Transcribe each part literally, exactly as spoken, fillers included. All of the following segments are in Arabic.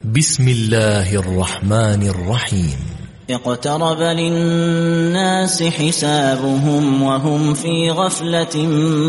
بسم الله الرحمن الرحيم. اقترب للناس حسابهم وهم في غفلة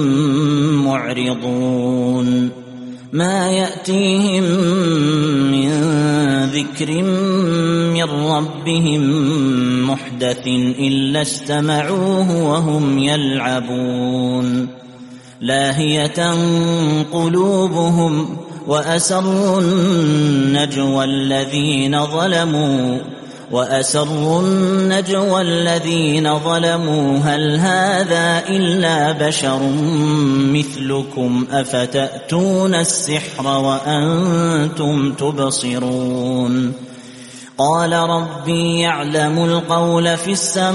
معرضون ما يأتيهم من ذكر من ربهم محدث إلا استمعوه وهم يلعبون لاهية قلوبهم وأسروا النجوى الذين ظلموا وأسروا النجوى الذين ظلموا هل هذا إلا بشر مثلكم أفتأتون السحر وأنتم تبصرون قال ربي يعلم القول في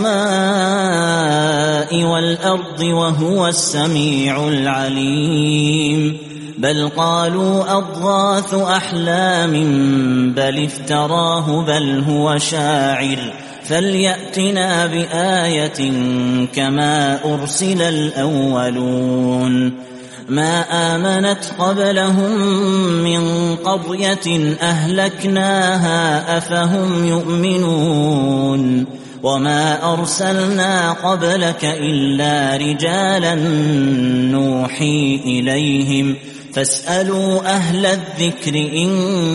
السماء والأرض وهو السميع العليم بل قالوا أضغاث أحلام بل افتراه بل هو شاعر فليأتنا بآية كما أرسل الأولون ما آمنت قبلهم من قرية أهلكناها أفهم يؤمنون وما أرسلنا قبلك إلا رجالا نوحي إليهم فاسألوا أهل الذكر إن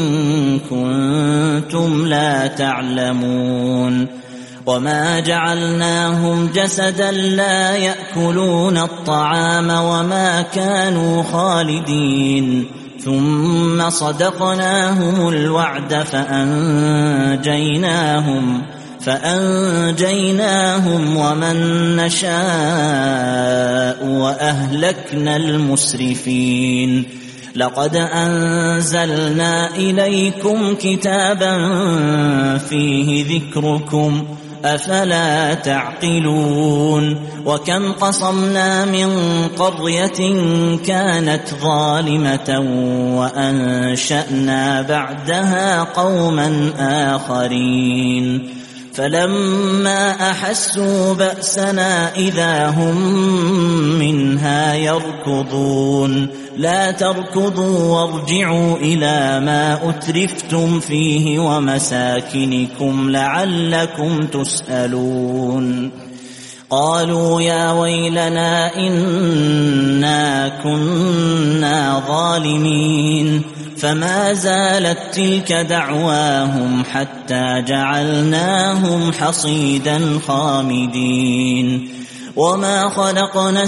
كنتم لا تعلمون وما جعلناهم جسدا لا يأكلون الطعام وما كانوا خالدين ثم صدقناهم الوعد فأنجيناهم فأنجيناهم ومن نشاء وأهلكنا المسرفين لقد أنزلنا إليكم كتابا فيه ذكركم أفلا تعقلون وكم قصمنا من قرية كانت ظالمة وأنشأنا بعدها قوما آخرين فلما أحسوا بأسنا إذا هم منها يركضون لا تركضوا وارجعوا إلى ما أترفتم فيه ومساكنكم لعلكم تسألون قالوا يا ويلنا إنا كنا ظالمين فما زالت تلك دعواهم حتى جعلناهم حصيدا خامدين وما خلقنا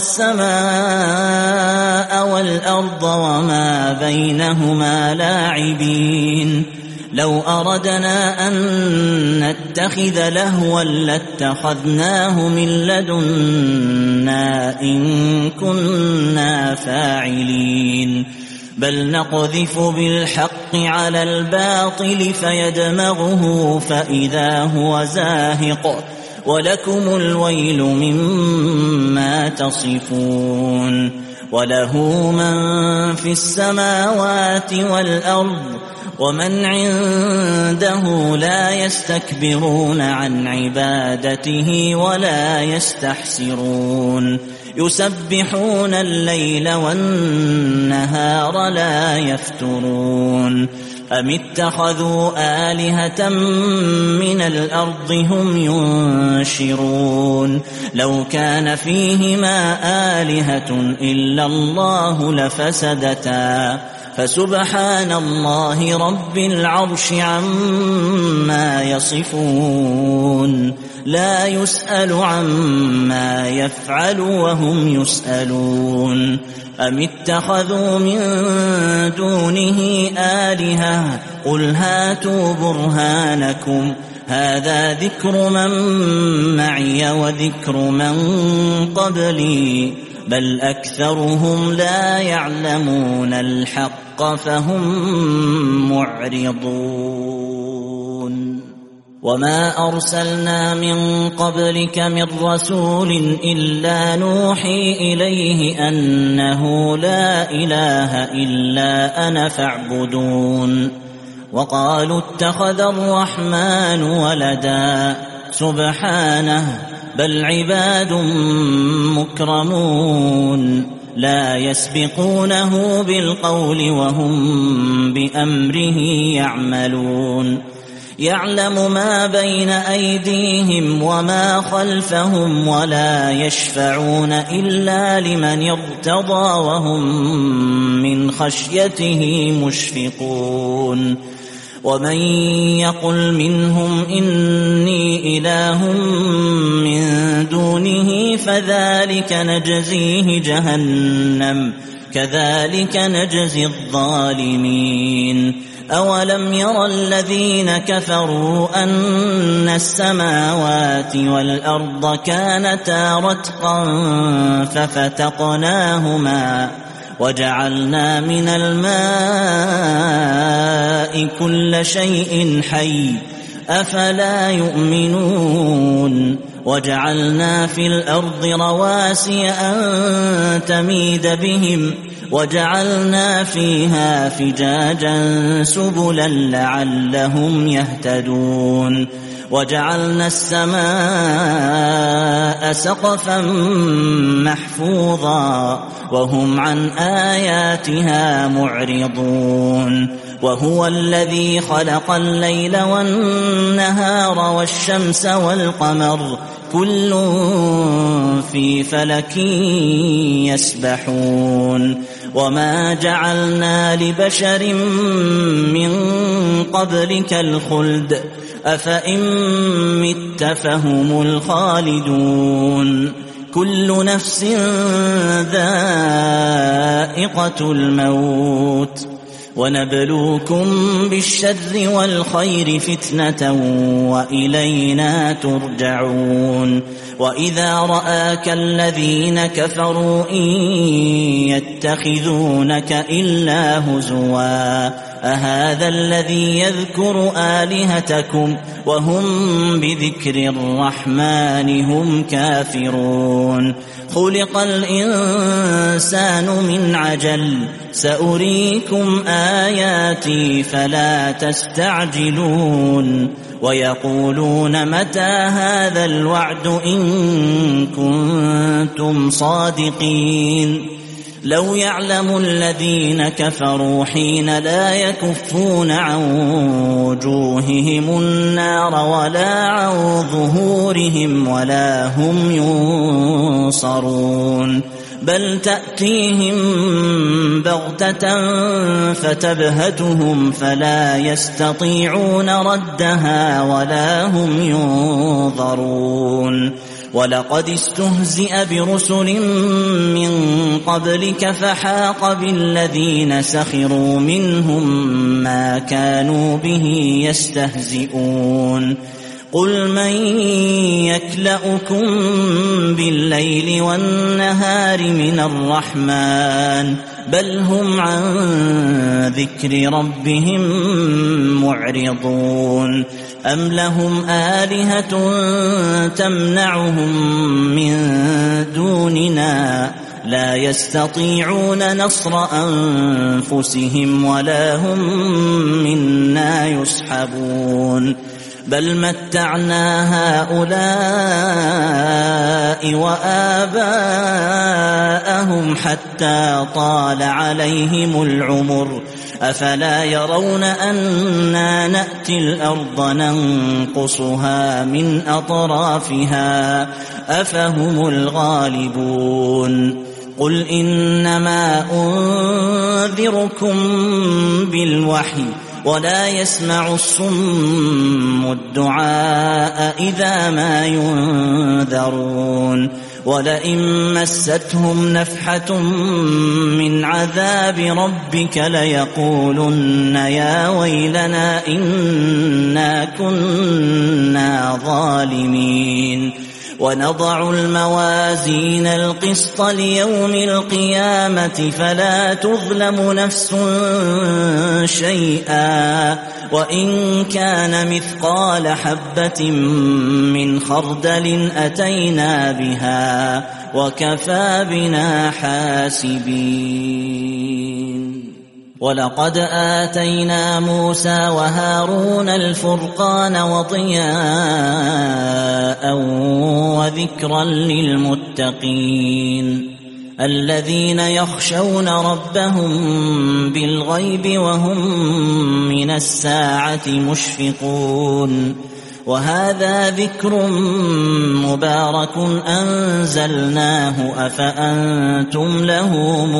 السماء والأرض وما بينهما لاعبين لو أردنا أن نتخذ لهوا لاتخذناه من لدنا إن كنا فاعلين بل نقذف بالحق على الباطل فيدمغه فإذا هو زاهق ولكم الويل مما تصفون وله من في السماوات والأرض ومن عنده لا يستكبرون عن عبادته ولا يستحسرون يسبحون الليل والنهار لا يفترون أم اتخذوا آلهة من الأرض هم ينشرون لو كان فيهما آلهة إلا الله لفسدتا فسبحان الله رب العرش عما يصفون لا يسأل عما يفعل وهم يسألون أم اتخذوا من دونه آلهة قل هاتوا برهانكم هذا ذكر من معي وذكر من قبلي بل أكثرهم لا يعلمون الحق فهم معرضون وما أرسلنا من قبلك من رسول إلا نوحي إليه أنه لا إله إلا أنا فاعبدون وقالوا اتخذ الرحمن ولدا سبحانه بل عباد مكرمون لا يسبقونه بالقول وهم بأمره يعملون يعلم ما بين أيديهم وما خلفهم ولا يشفعون إلا لمن ارتضى وهم من خشيته مشفقون ومن يقل منهم إني إله من دونه فذلك نجزيه جهنم كذلك نجزي الظالمين أولم ير الذين كفروا أن السماوات والأرض كانتا رتقا ففتقناهما وجعلنا من الماء كل شيء حي أفلا يؤمنون وجعلنا في الأرض رواسي أن تميد بهم وجعلنا فيها فجاجا سبلا لعلهم يهتدون وجعلنا السماء سقفا محفوظا وهم عن آياتها معرضون وهو الذي خلق الليل والنهار والشمس والقمر كل في فلك يسبحون وما جعلنا لبشر من قبلك الخلد أفإن مت فهم الخالدون كل نفس ذائقة الموت ونبلوكم بالشر والخير فتنة وإلينا ترجعون وإذا رآك الذين كفروا إن يتخذونك إلا هزوا أهذا الذي يذكر آلهتكم وهم بذكر الرحمن هم كافرون خلق الإنسان من عجل سأريكم آياتي فلا تستعجلون ويقولون متى هذا الوعد إن كنتم صادقين لو يعلم الذين كفروا حين لا يكفون عن وجوههم النار ولا عن ظهورهم ولا هم ينصرون بل تأتيهم بغتة فتبهتهم فلا يستطيعون ردها ولا هم ينظرون ولقد استهزئ برسل من قبلك فحاق بالذين سخروا منهم ما كانوا به يستهزئون قل من يكلؤكم بالليل والنهار من الرحمن بل هم عن ذكر ربهم معرضون أم لهم آلهة تمنعهم من دوننا لا يستطيعون نصر أنفسهم ولا هم منا يصحبون بل متعنا هؤلاء وآباءهم حتى طال عليهم العمر أفلا يرون أنا نأتي الأرض ننقصها من أطرافها أفهم الغالبون قل إنما أنذركم بالوحي ولا يسمع الصم الدعاء إذا ما ينذرون ولئن مستهم نفحة من عذاب ربك ليقولن يا ويلنا إنا كنا ظالمين ونضع الموازين القسط ليوم القيامة فلا تظلم نفس شيئا وإن كان مثقال حبة من خردل أتينا بها وكفى بنا حاسبين ولقد آتينا موسى وهارون الفرقان وضياء وذكرا للمتقين الذين يخشون ربهم بالغيب وهم من الساعة مشفقون. وهذا ذكر مبارك أنزلناه أفأنتم له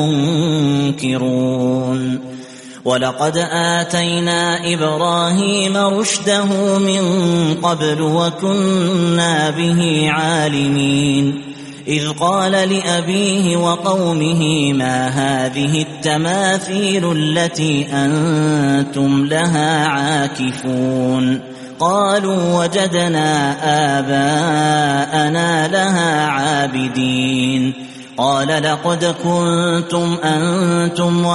منكرون. ولقد آتينا إبراهيم رشده من قبل وكنا به عالمين، إذ قال لأبيه وقومه ما هذه التماثيل التي أنتم لها عاكفون؟ قالوا وجدنا آباءنا لها عابدين. قال لقد كنتم أنتم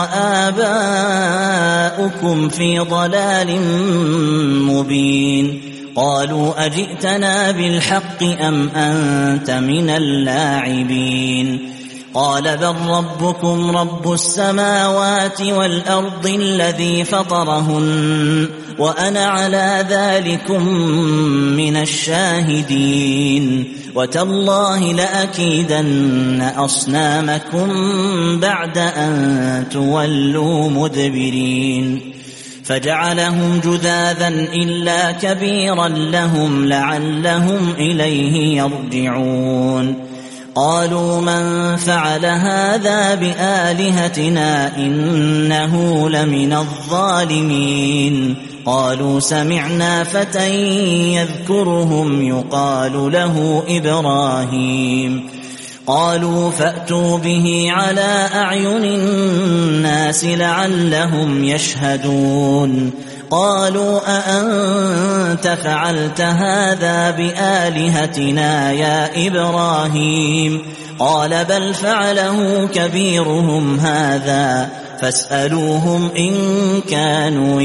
وآباؤكم في ضلال مبين. قالوا أجئتنا بالحق أم أنت من اللاعبين؟ قال بل ربكم رب السماوات والأرض الذي فطرهن وأنا على ذلكم من الشاهدين. وتالله لأكيدن أصنامكم بعد أن تولوا مدبرين. فجعلهم جذاذا إلا كبيرا لهم لعلهم إليه يرجعون. قالوا من فعل هذا بآلهتنا إنه لمن الظالمين. قالوا سمعنا فتى يذكرهم يقال له إبراهيم. قالوا فأتوا به على أعين الناس لعلهم يشهدون. قالوا أأنت فعلت هذا بآلهتنا يا إبراهيم؟ قال بل فعله كبيرهم هذا فاسألوهم إن كانوا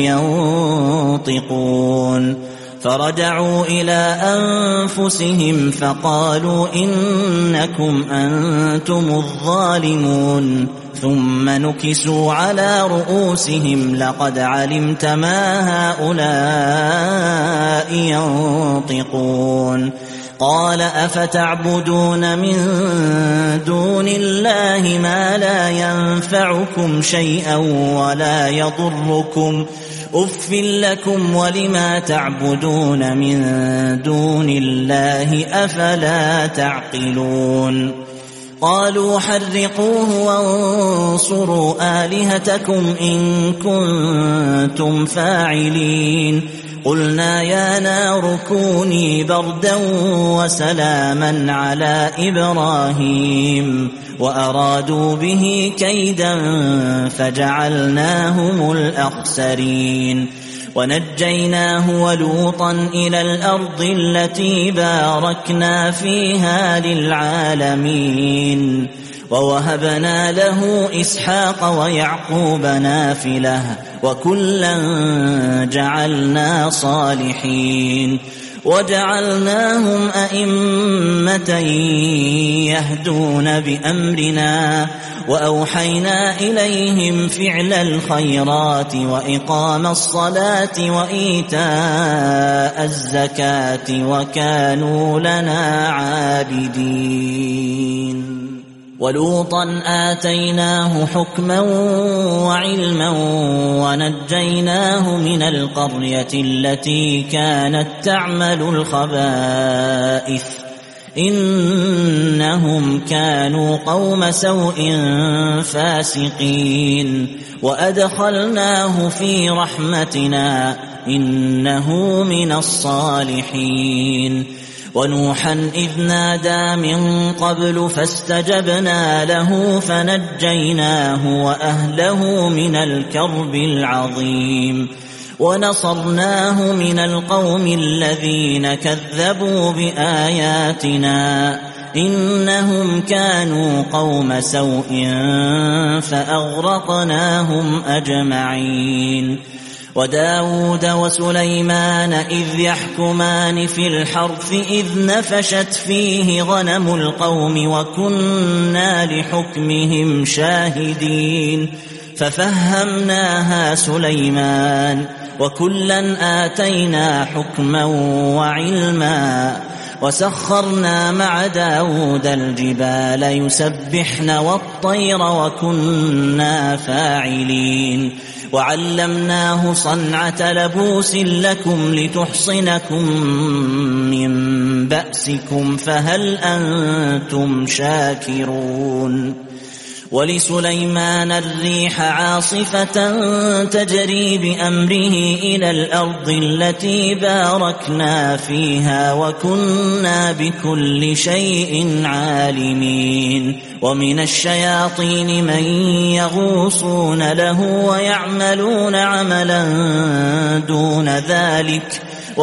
ينطقون. فرجعوا إلى أنفسهم فقالوا إنكم أنتم الظالمون. ثم نكسوا على رؤوسهم لقد علمت ما هؤلاء ينطقون. قال أفتعبدون من دون الله ما لا ينفعكم شيئا ولا يضركم أف لكم ولما تعبدون من دون الله أفلا تعقلون. قالوا حرقوه وانصروا آلهتكم إن كنتم فاعلين. قلنا يا نار كوني بردا وسلاما على إبراهيم وأرادوا به كيدا فجعلناهم الأخسرين. ونجيناه ولوطا إلى الأرض التي باركنا فيها للعالمين. ووهبنا له إسحاق ويعقوب نافلة وكلا جعلنا صالحين. وجعلناهم أئمة يهدون بأمرنا وأوحينا إليهم فعل الخيرات وإقام الصلاة وإيتاء الزكاة وكانوا لنا عابدين. ولوطا آتيناه حكما وعلما ونجيناه من القرية التي كانت تعمل الخبائث إنهم كانوا قوم سوء فاسقين. وأدخلناه في رحمتنا إنه من الصالحين. ونوحا إذ نادى من قبل فاستجبنا له فنجيناه وأهله من الكرب العظيم. ونصرناه من القوم الذين كذبوا بآياتنا إنهم كانوا قوم سوء فأغرقناهم أجمعين. وداود وسليمان إذ يحكمان في الحرث إذ نفشت فيه غنم القوم وكنا لحكمهم شاهدين. ففهمناها سليمان وكلا آتينا حكما وعلما وسخرنا مع داود الجبال يسبحن والطير وكنا فاعلين وعلمناه صنعة لبوس لكم لتحصنكم من بأسكم فهل أنتم شاكرون ولسليمان الريح عاصفة تجري بأمره إلى الأرض التي باركنا فيها وكنا بكل شيء عالمين ومن الشياطين من يغوصون له ويعملون عملا دون ذلك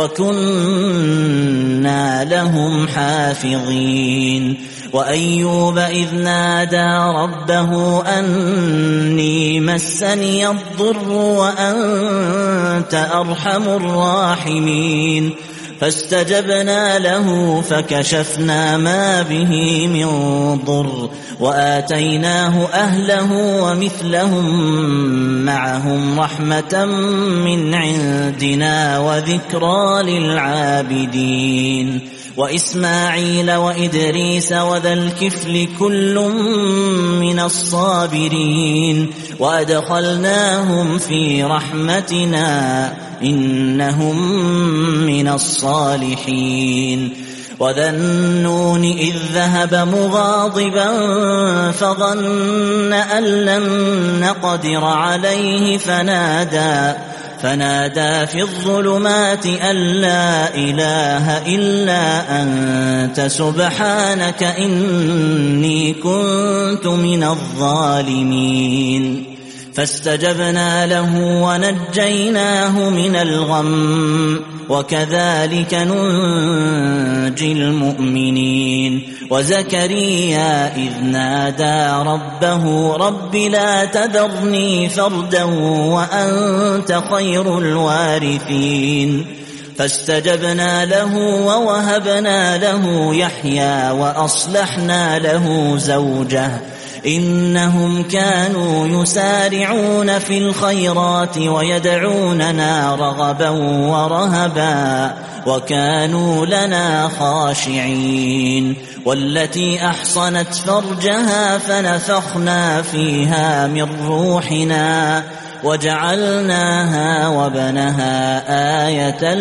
وكنا لهم حافظين وأيوب إذ نادى ربه أني مسني الضر وأنت أرحم الراحمين فاستجبنا له فكشفنا ما به من ضر وآتيناه أهله ومثلهم معهم رحمة من عندنا وذكرى للعابدين وإسماعيل وإدريس وذا الكفل كل من الصابرين وأدخلناهم في رحمتنا إنهم من الصالحين وذا النون إذ ذهب مغاضبا فظن أن لن نقدر عليه فنادى فنادى في الظلمات أن لا إله إلا أنت سبحانك إني كنت من الظالمين فاستجبنا له ونجيناه من الغم وكذلك ننجي المؤمنين وزكريا إذ نادى ربه رب لا تذرني فردا وأنت خير الوارثين فاستجبنا له ووهبنا له يحيى وأصلحنا له زوجه إنهم كانوا يسارعون في الخيرات ويدعوننا رغبا ورهبا وكانوا لنا خاشعين والتي أحصنت فرجها فنفخنا فيها من روحنا وجعلناها وبنها آية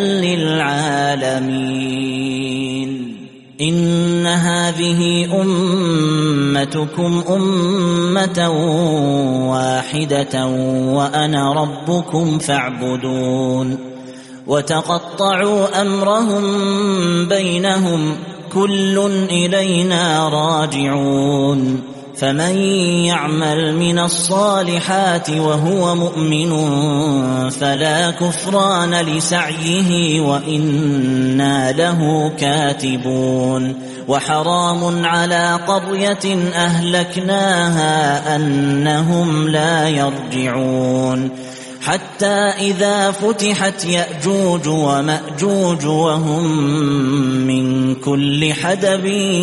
للعالمين إن هذه أمتكم أمة واحدة وأنا ربكم فاعبدون وتقطعوا أمرهم بينهم كل إلينا راجعون فمن يعمل من الصالحات وهو مؤمن فلا كفران لسعيه وإنا له كاتبون وحرام على قرية أهلكناها أنهم لا يرجعون حتى إذا فتحت يأجوج ومأجوج وهم من كل حدب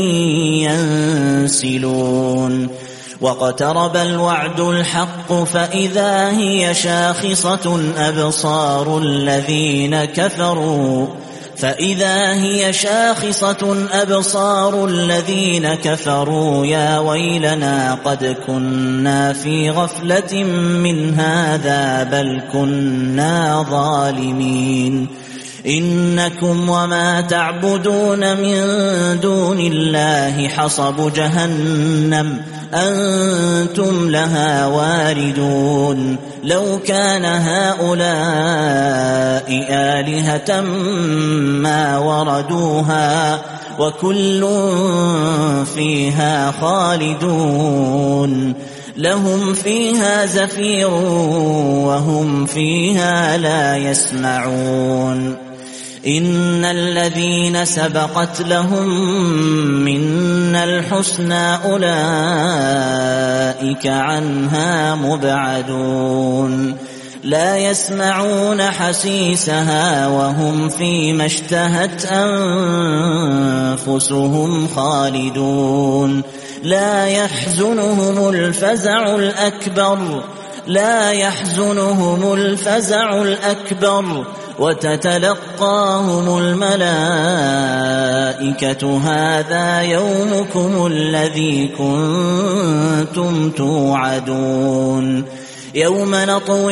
ينسلون واقترب الوعد الحق فإذا هي شاخصة أبصار الذين كفروا فإذا هي شاخصة أبصار الذين كفروا يا ويلنا قد كنا في غفلة من هذا بل كنا ظالمين إنكم وما تعبدون من دون الله حصب جهنم أنتم لها واردون لو كان هؤلاء آلهة ما وردوها وكل فيها خالدون لهم فيها زفير وهم فيها لا يسمعون إن الذين سبقت لهم منا الحسنى أولئك عنها مبعدون لا يسمعون حسيسها وهم فيما اشتهت أنفسهم خالدون لا يحزنهم الفزع الأكبر لا يحزنهم الفزع الأكبر وتتلقاهم الملائكة هذا يومكم الذي كنتم توعدون يوم نطوي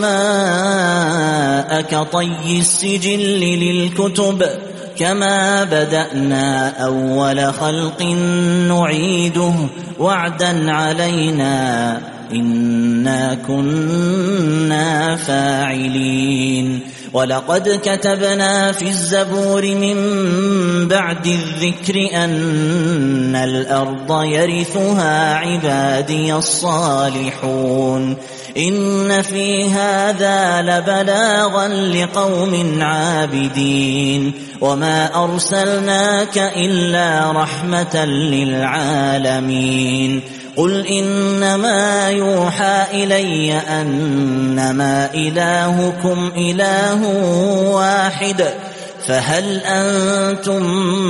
السماء كطي السجل للكتب كما بدأنا أول خلق نعيده وعدا علينا إنا كنا فاعلين ولقد كتبنا في الزبور من بعد الذكر أن الأرض يرثها عبادي الصالحون إن في هذا لبلاغا لقوم عابدين وما أرسلناك إلا رحمة للعالمين قل إنما يوحى إلي أنما إلهكم إله واحد فهل أنتم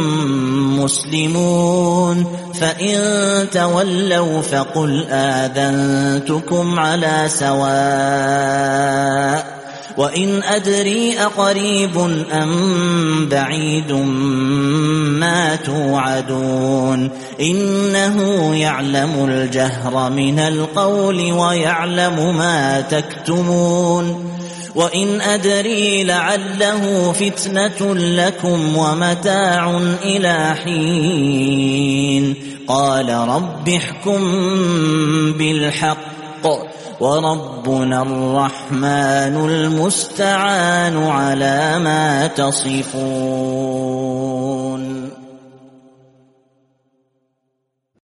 مسلمون فإن تولوا فقل آذنتكم على سواء وإن أدري أقريب أم بعيد ما توعدون إنه يعلم الجهر من القول ويعلم ما تكتمون وإن أدري لعله فتنة لكم ومتاع إلى حين قال رب احكم بالحق وربنا الرحمن المستعان على ما تصفون.